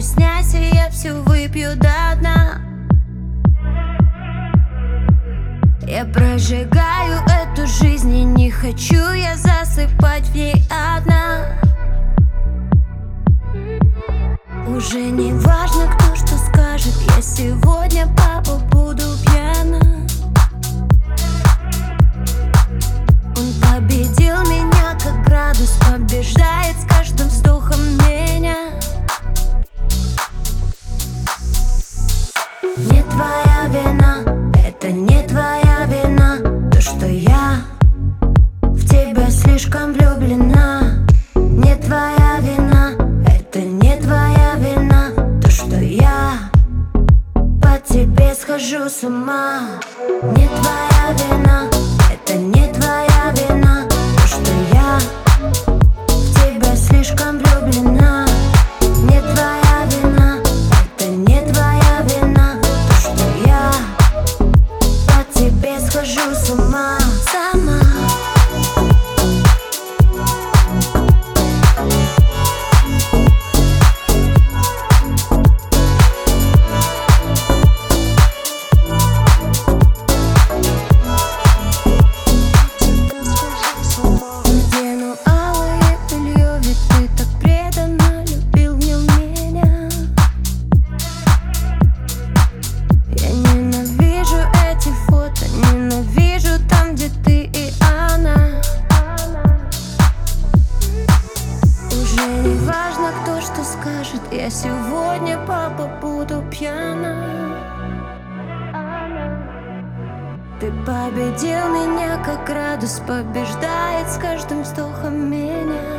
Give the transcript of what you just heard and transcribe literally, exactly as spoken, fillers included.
стесняйся, я все выпью до дна. Я прожигаю эту жизнь и не хочу я засыпать в ней одна. Уже не важно, кто что скажет, я сегодня, папа, буду пьяна. Он победил меня, как градус побеждает с каждым вздохом меня. Не твоя вина, это не твоя вина, то, что я в тебя слишком влюблена. Не твоя вина, это не твоя вина, то, что я по тебе схожу с ума. Не твоя вина, это не твоя вина, то, что я в тебя слишком влюблена. Не твоя вина, это не твоя вина, то, что я по тебе схожу с ума сама. Я сегодня, папа, буду пьяна. Ты победил меня, как градус побеждает с каждым вздохом меня.